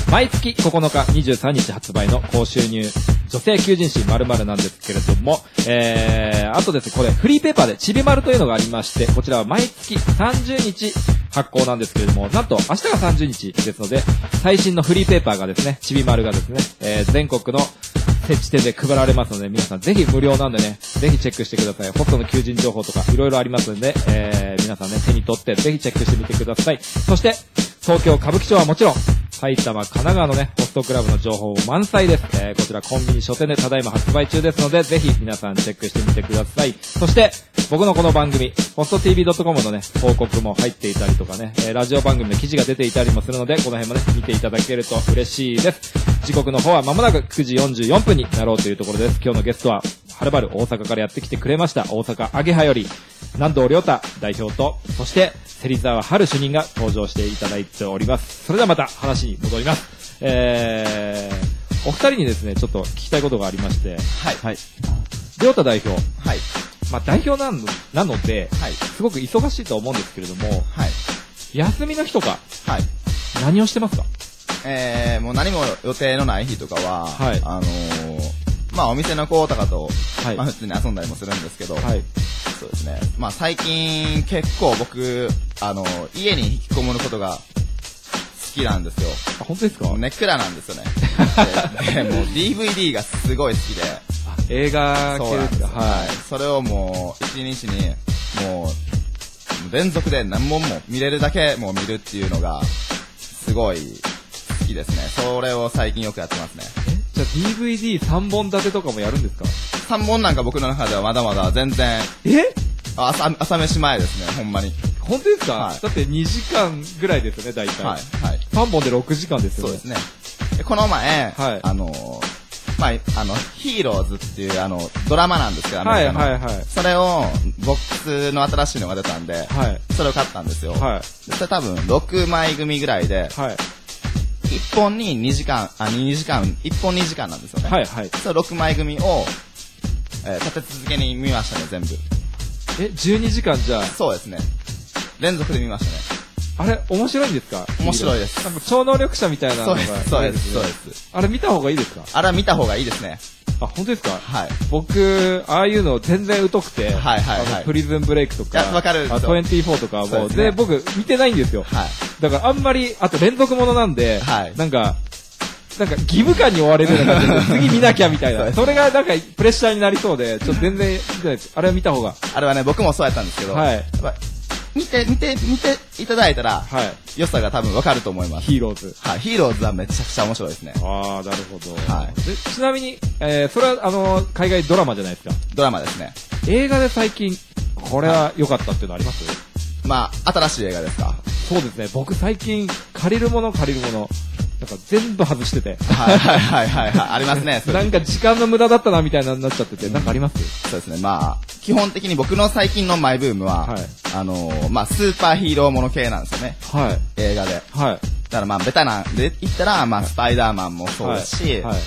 毎月ここのか、にじゅうさんにち発売の高収入女性求人誌〇〇なんですけれども、えー、あとですね、これフリーペーパーでちびまるというのがありまして、こちらは毎月さんじゅうにち発行なんですけれども、なんと明日がさんじゅうにちですので、最新のフリーペーパーがですね、ちびまるがですね、えー、全国の設置店で配られますので、皆さんぜひ無料なんでね、ぜひチェックしてください。ホストの求人情報とかいろいろありますので、えー、皆さんね、手に取ってぜひチェックしてみてください。そして、東京歌舞伎町はもちろん、埼玉、神奈川のね、ホストクラブの情報満載です。えー、こちらコンビニ書店でただいま発売中ですので、ぜひ皆さんチェックしてみてください。そして、僕のこの番組、ホストティービードットコム のね、報告も入っていたりとかね、えー、ラジオ番組の記事が出ていたりもするので、この辺もね、見ていただけると嬉しいです。時刻の方は間もなくくじよんじゅうよんぷんになろうというところです。今日のゲストは、はるばる大阪からやってきてくれました。大阪アゲハより、南道亮太代表と、そして、芹沢春主任が登場していただいております。それではまた話に戻ります。えー、お二人にですね、ちょっと聞きたいことがありまして、 はい。はい。 亮太代表。 はい。 まあ代表なの、なので、 はい。 すごく忙しいと思うんですけれども、 はい。 休みの日とか、 はい。 何をしてますか？ えー、もう何も予定のない日とかは、 はい。 あのー、まあお店の子とかと、 はい。 まあ普通に遊んだりもするんですけど、 はい。 そうですね。まあ最近結構僕、あの、家に引きこもることが好きなんですよ。 あ、本当ですか？ ネックラなんですよね。で、でもう ディーブイディー がすごい好きで。 映画系ですか？ はい。それをもう、一日に、もう、連続で何本も見れるだけもう見るっていうのが、すごい好きですね。それを最近よくやってますね。 え？じゃあ ディーブイディーさんぼん立てとかもやるんですか？ さんぼんなんか僕の中ではまだまだ全然、 え？ 朝、朝飯前ですね、ほんまに。 本当ですか？ はい、 だってにじかんぐらいですよね、大体。 はい。はい。 さんぼんでろくじかんですよね。 そうですね。この前、 はい、 あのー、まあ、あの、ヒーローズっていうあの、ドラマなんですけど、アメリカの。はいはいはい。それを、ボックスの新しいのが出たんで、はい。それを買ったんですよ。はい。それ多分、ろくまい組ぐらいで、はい。いっぽんににじかん、あ、にじかん、いっぽんにじかんなんですよね。はいはい。それろくまい組を、えー、立て続けに見ましたね、全部。 え、じゅうにじかんじゃあ。 そうですね。連続で見ましたね。 あれ、面白いんですか？ 面白いです。 なんか超能力者みたいなのが、ね。 そうです、そうです、そうです。 あれ見た方がいいですか？ あれは見た方がいいですね。 あ、本当ですか？ はい。 僕、ああいうの全然疎くて、 はいはいはい。 プリズンブレイクとか、 わかるんですよ。 にじゅうよんとかもう、で、僕見てないんですよ。はい。だからあんまり、あと連続ものなんで、はい。なんか、なんか義務感に追われるような感じで、次見なきゃみたいな。それがなんかプレッシャーになりそうで、ちょっと全然見てないです。あれは見た方が。あれはね、僕もそうやったんですけど、はい。見て、見て、見ていただいたら、はい。良さが多分わかると思います。ヒーローズ。はい。ヒーローズはめちゃくちゃ面白いですね。ああ、なるほど。はい。で、ちなみに、えー、それはあの、海外ドラマじゃないですか。ドラマですね。映画で最近、これは良かったっていうのあります？まあ、新しい映画ですか？そうですね。僕最近、借りるもの借りるもの、なんか全部外してて。はいはいはいはい、はい。ありますね。なんか時間の無駄だったなみたいなになっちゃってて、なんかあります？そうですね。まあ、基本的に僕の最近のマイブームは、はい、あのー、まあ、スーパーヒーローもの系なんですよね。はい。映画で。はい。だからまあ、ベタなんで言ったら、まあ、スパイダーマンもそうですし、はい。はい、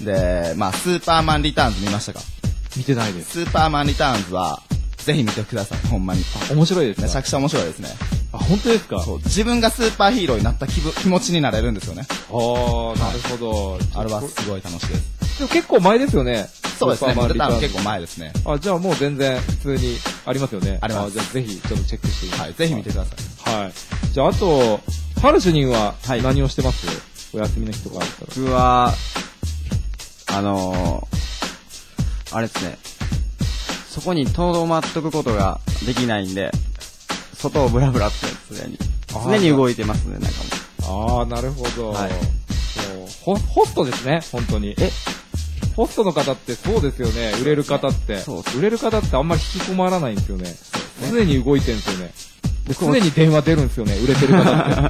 で、まあ、スーパーマンリターンズ見ましたか？見てないです。スーパーマンリターンズは、ぜひ見てください、ほんまに。あ、面白いですね。めちゃくちゃ面白いですね。あ、本当ですか？そう。自分がスーパーヒーローになった気分、気持ちになれるんですよね。ああ、なるほど。はい、あれはすごい楽しいです。でも結構前ですよね。そうですね。出たの結構前ですね。あ、じゃあもう全然普通にありますよね。あります。じゃあぜひちょっとチェックしてみて。はい、ぜひ見てください。はい。じゃああと、ハル主任は何をしてます？はい、お休みの日とかあったら。僕は、あのー、あれですね。そこにとどまっとくことができないんで、外をブラブラって常に、常に動いてますね、なんかも。ああ、なるほど。はい。ホホストですね、本当に。えホストの方ってそうですよね、売れる方って。そう。売れる方ってあんまり引き込まらないんですよね。常に動いてるんですよね。で、常に電話出るんですよね、売れてる方って。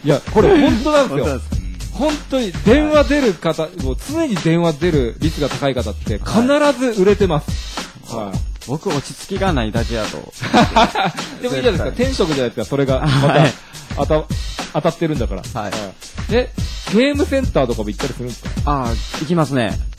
いや、これ本当なんですよ。本当に電話出る方、もう常に電話出る率が高い方って必ず売れてます。はい、僕落ち着きがないだけだと。でもいいじゃないですか。天職じゃないですか。それがまた、はい、当た当たってるんだから。はい。でゲームセンターとかも行ったりするんですか？ああ、行きますね。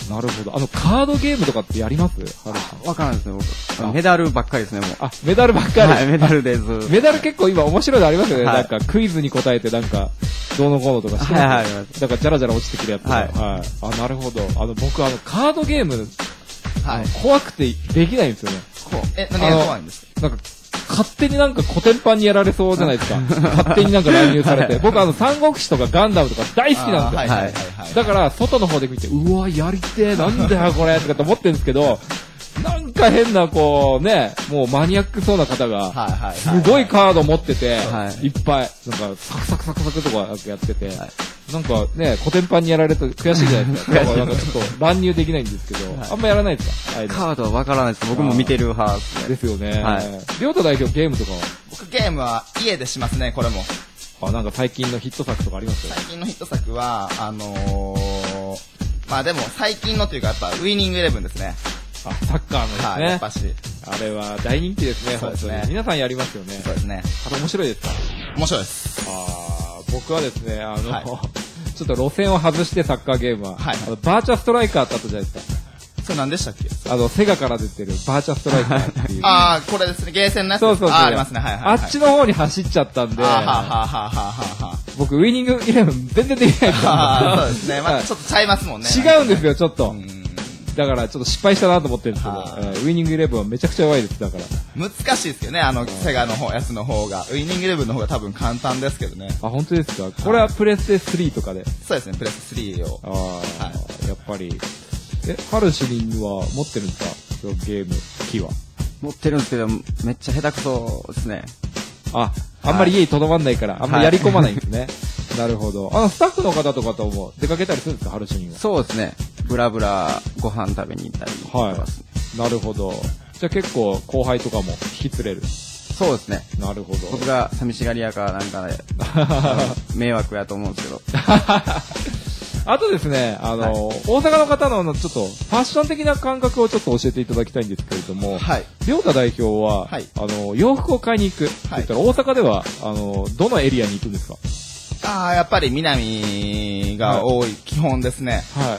なるほど。あの、カードゲームとかってやります？ わからないですね、僕。メダルばっかりですね、もう。 あ、メダルばっかり。 はい、メダルです。 メダル結構今面白いのありますよね。なんか、クイズに答えてなんか、どうのこうのとかして。 はい、はい、あります。 だから、じゃらじゃら落ちてくるやつとか。 はい。 はい。あ、なるほど。あの、僕、あの、カードゲーム、はい。怖くてできないんですよね。 え、何が怖いんですか？ なんか、勝手になんかコテンパンにやられそうじゃないですか。勝手になんか乱入されて。僕あの、三国志とかガンダムとか大好きなんですよ。はいはいはい。だから、外の方で見て、うわ、やりてー、なんだよこれ、とかって思ってるんですけど、なんか変な、こう、ね、もうマニアックそうな方が、すごいカード持ってて、いっぱい、なんか、サクサクサクサクとかやってて、なんかね、コテンパンにやられると悔しいじゃないですか。だからなんかちょっと乱入できないんですけど、あんまやらないですか？ カードはわからないです。僕も見てる派ですよね。はい。りょうた代表ゲームとかは？ 僕ゲームは家でしますね、これも。 あ、なんか最近のヒット作とかありますよ？ 最近のヒット作は、あのー、まあでも最近のというかやっぱウイニングイレブンですね。 あ、サッカーのですね。はい、 やっぱし。 あれは大人気ですね、 そうですね。 皆さんやりますよね。 そうですね。 あれ面白いですか？ 面白いです。 あー、僕はですね、あの、はい、ちょっと路線を外してサッカーゲームは、はい、あのバーチャストライカーってあったじゃないですか。 それ何でしたっけ？ あの、セガから出てるバーチャストライカーっていう。 あー、これですね、ゲーセンのやつ。そうそうそう。あ、ありますね、はいはい、はい。 あっちの方に走っちゃったんで、 ははははは僕、ウイニングイレブン全然できないですあそうですね。まあちょっとちゃいますもんね。 違うんですよ、ちょっと。だから、ちょっと失敗したなと思ってるんですけど、ウイニングイレブンはめちゃくちゃ弱いです、だから。 難しいですよね、あの、セガの方、やつの方が。ウイニングイレブンの方が多分簡単ですけどね。 あ、本当ですか？これはプレステスリーとかで。 そうですね、プレステスリーを。 ああ、はい、やっぱり。え、ハル主任は持ってるんですか？ゲーム機は。 持ってるんですけど、めっちゃ下手くそですね。 あ、あんまり家にとどまんないから、あんまりやり込まないんですね。なるほど。あの、スタッフの方とかとも出かけたりするんですか？ハル主任は。 そうですね。ブラブラご飯食べに行ったりとかですね。 はい。なるほど。じゃあ結構後輩とかも引き連れる。 そうですね。 なるほど。 僕が寂しがり屋かなんかで、迷惑やと思うんですけど。 あとですね、あの、はい、大阪の方のちょっとファッション的な感覚をちょっと教えていただきたいんですけれども、はい。りょうた代表は、はい、あの、洋服を買いに行く。はい。言ったら大阪では、あの、どのエリアに行くんですか？ ああ、やっぱり南が多い、はい、基本ですね。 はい。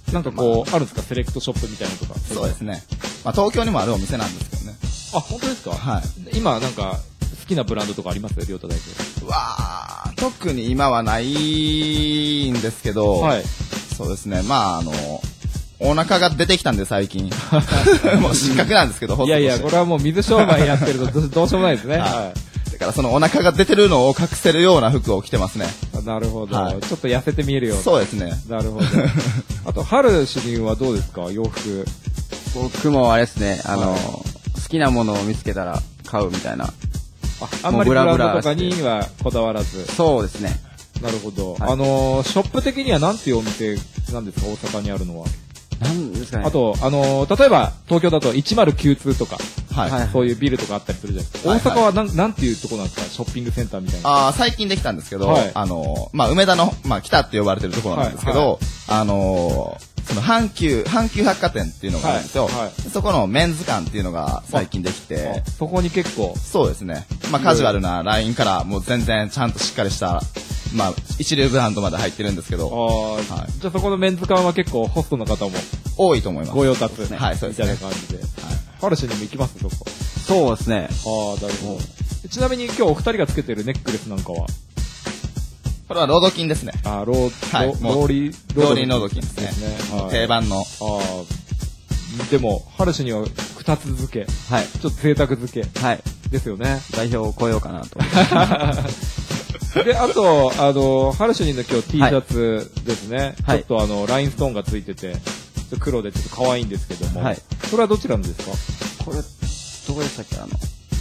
なんかこう、まあ、あるんですか？セレクトショップみたいなとか。 そうですね。まあ東京にもあるお店なんですけどね。 あ、本当ですか？ はい。 今なんか、好きなブランドとかあります？りょうた代表。 うわー、特に今はないんですけど、はい。そうですね。まああの、お腹が出てきたんで最近。もう失格なんですけど、 いやいや、これはもう水商売やってるとどうしようもないですね。はい。はい、 だからそのお腹が出てるのを隠せるような服を着てますね。 なるほど、はい。ちょっと痩せて見えるような。 そうですね。 なるほど。あと、春主任はどうですか？洋服。 僕もあれですね、あの、はい、好きなものを見つけたら買うみたいな。 あ、あんまりブランドとかにはこだわらず。 そうですね。 なるほど。はい、あのー、ショップ的にはなんていうお店なんですか？大阪にあるのは。 なんですかね。 あと、あのー、例えば、東京だといちまるきゅうにとか、はい、そういうビルとかあったりするじゃないですか。はいはい、大阪はなん、なんていうとこなんですか？ショッピングセンターみたいな。 ああ、最近できたんですけど、はい、あのー、まあ、梅田の、まあ、北って呼ばれてるところなんですけど、はいはい、あのー、その阪急、阪急百貨店っていうのがあるんですよ。はいはい、そこのメンズ館っていうのが最近できて。 そこに結構。 そうですね。まあカジュアルなラインからもう全然ちゃんとしっかりした、まあ一流ブランドまで入ってるんですけど。 あはい、じゃあそこのメンズ館は結構ホストの方も多いと思います。 ご用達ですね。 はい、そうですね。 みたいな感じで。はい。ハルシにも行きますそこ。 そうですね。 ああ、なるほど。ちなみに今日お二人がつけてるネックレスなんかはこれはロード金ですね。 あー、ロー、 はい、 ローリー、 ローリーロード金ですね。ですね。はい、定番の。ああ。でも、ハルシには二つ付け。 はい。 ちょっと贅沢付け。 はい。 ですよね。 代表を超えようかなと。 で、あと、あの、ハルシュニの今日 T シャツですね。はい、ちょっとあの、ラインストーンがついてて、黒でちょっと可愛いんですけども。はい。それはどちらのですか？これ、どこでしたっけ？あの、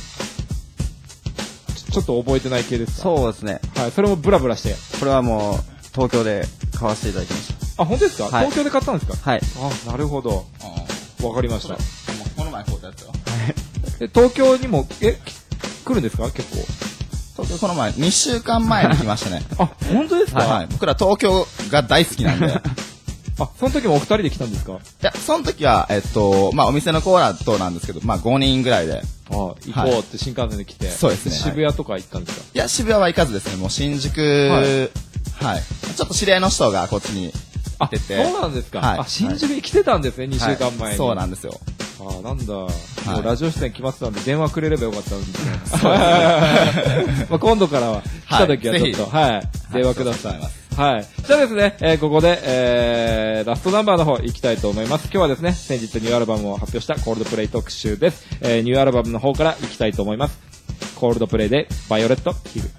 ちょっと覚えてない系ですか？ そうですね。 はい。それもブラブラして。 これはもう、東京で買わせていただきました。 あ、本当ですか？はい、東京で買ったんですか？ はい。 あ、なるほど。わかりました。 この前買うたやつよ。 え、東京にも、え、来るんですか？結構。 東京この前、にしゅうかんまえに来ましたね。 あ、本当ですか？ はい。僕ら東京が大好きなんで。 あ、その時もお二人で来たんですか？いや、その時は、えっと、まあ、お店のコーナーとなんですけど、まあ、ごにんぐらいで。 ああ、行こうって新幹線で来て。 そうですね。 渋谷とか行ったんですか？ いや、渋谷は行かずですね、もう新宿、はい。はい。ちょっと知り合いの人がこっちに行ってて。 そうなんですか。はい、あ、新宿に来てたんですね、はい、にしゅうかんまえに。 そうなんですよ。 あ、なんだ。もうラジオ出演決まってたんで、電話くれればよかったんですね。まあ今度からは、来た時はちょっと、はい、はい、電話ください。はい。じゃあですね、えー、ここで、えー、ラストナンバーの方行きたいと思います。今日はですね、先日ニューアルバムを発表したコールドプレイ特集です。えー、ニューアルバムの方から行きたいと思います。コールドプレイで、バイオレットヒル。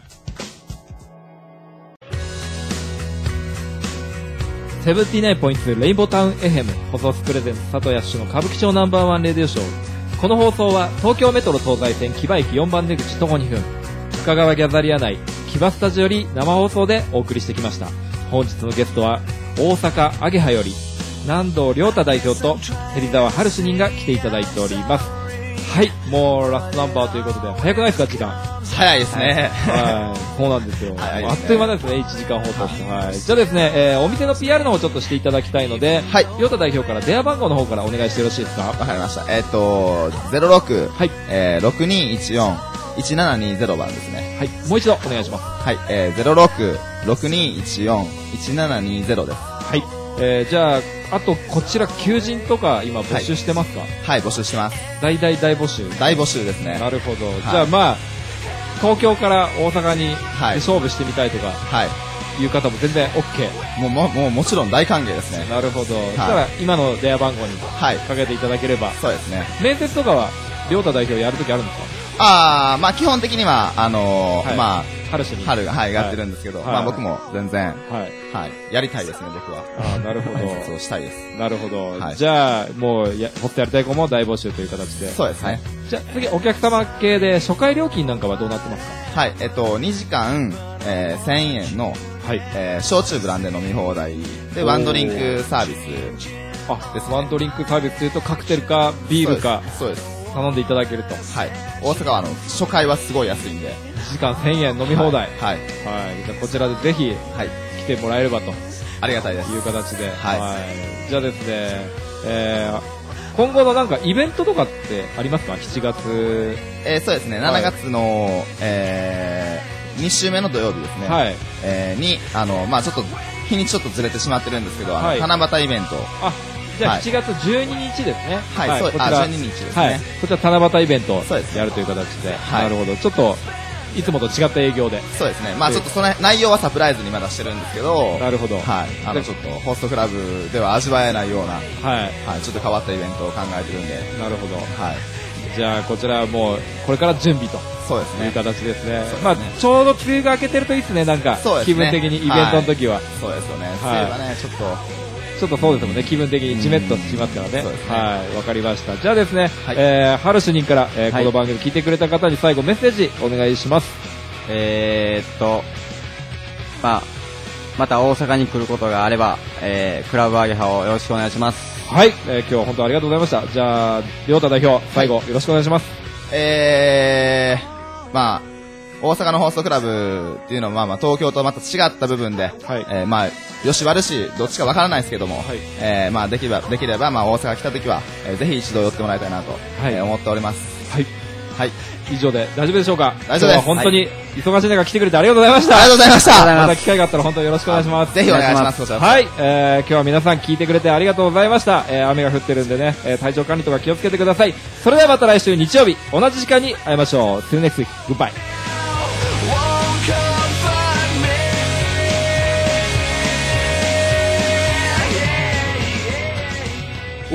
セブンティーナインポイントツー レインボータウン エフエム 放送スプレゼンツ佐藤康の歌舞伎町ナンバーワンレディオショー。この放送は東京メトロ東西線木場駅よんばん出口徒歩にふん、深川ギャザリア内木場スタジオより生放送でお送りしてきました。本日のゲストは大阪アゲハより南道亮太代表と芹沢春主任が来ていただいております。はい、もうラストナンバーということで早くないですか、時間。 早いですね。 はい、そうなんですよ。早いですね。あっという間ですね、いちじかん放送して。はい。じゃあですね、えー、お店の ピーアール の方ちょっとしていただきたいので、はい。亮太代表から電話番号の方からお願いしてよろしいですか。 わかりました。えっ、ー、と、ゼロろく、はい。えー、ろくにいちよん、いちななにゼロ番ですね。 はい。もう一度お願いします。 はい。えー、ゼロろく、ろくにいちよん、いちななにゼロです。 はい。えー、じゃあ、あと、こちら、求人とか、今、募集してますか。はい、 はい、募集してます。 大大大募集。 大募集ですね。 なるほど。はい、じゃあ、まあ、東京から大阪に、はい、勝負してみたいとか、はい。いう方も全然 OK。 もう、も、もう、もちろん大歓迎ですね。 なるほど。はい、そしたら、今の電話番号に、はい。かけていただければ。 そうですね。 面接とかは、亮太代表やるときあるんですか。 ああ、まあ基本的には、あのーはい、まあ、 春主に。 春が、はい、やってるんですけど、はい、まあ僕も全然、はい、はい、やりたいですね、僕は。 ああ、なるほど。 そうしたいです。 なるほど。はい、じゃあ、もう、や、もっとやりたい子も大募集という形で。 そうですね。 じゃあ次、お客様系で初回料金なんかはどうなってますか。はい、えっと、にじかん、えー、せんえんの、はい、えー、焼酎ブランデー飲み放題で、ワンドリンクサービス。 あ、です、ね。ワンドリンクサービスというと、カクテルか、ビールか。 そうです。そうです。 頼んでいただけると。 はい。大阪はあの、初回はすごい安いんで。いちじかんせんえん飲み放題。 はい。はい。はい、 じゃあこちらでぜひ、はい。来てもらえればと。 ありがたいです。 いう形で。 はい。 はい。じゃあですね、えー、今後のなんかイベントとかってありますか ?しち 月。 えー、そうですね、しちがつの、えー、に週目の土曜日ですね。はい。えー、に、あの、まあちょっと、日にちょっとずれてしまってるんですけど、あの、はい、七夕イベント。あ、 じゃあしちがつじゅうににちですね。 はい、はい、そうです。あ、じゅうににちですね。はい。 こちら七夕イベントをやるという形で。はい。なるほど。ちょっと、いつもと違った営業で。 そうですね。まあちょっとその内容はサプライズにまだしてるんですけど。 なるほど。 はい。あの、ちょっと、ホストクラブでは味わえないような、はい。はい。ちょっと変わったイベントを考えてるんで。 なるほど。はい。じゃあ、こちらはもう、これから準備と。 そうですね。 いう形ですね。まあ、ちょうど梅雨が明けてるといいですね、なんか。そうですね。気分的にイベントの時は。 そうですよね。梅雨はね、ちょっと。 ちょっとそうですもんね、気分的にジメッとしますからね。はい、わかりました。じゃあですね、えー、春主任から、えー、この番組聞いてくれた方に最後メッセージお願いします。 えーっと、まあ、また大阪に来ることがあれば、えー、クラブアゲハをよろしくお願いします。 はい、えー、今日は本当ありがとうございました。じゃあ、亮太代表、最後、よろしくお願いします。 えー、まあ、大阪のホストクラブっていうのは、まあまあ、東京とまた違った部分で、はい、えー、まあ、よし悪し、どっちかわからないですけども、はい、えー、まあ、できれば、できれば、まあ、大阪来た時は、えー、ぜひ一度寄ってもらいたいなと、はい、えー、思っております。 はい。はい。以上で大丈夫でしょうか。 大丈夫です。 本当に忙しい中来てくれてありがとうございました。 ありがとうございました。 また機会があったら本当によろしくお願いします。 ぜひお願いします。 はい、えー、今日は皆さん聞いてくれてありがとうございました。えー、雨が降ってるんでね、えー、体調管理とか気をつけてください。それではまた来週日曜日、同じ時間に会いましょう。See you next week. Goodbye.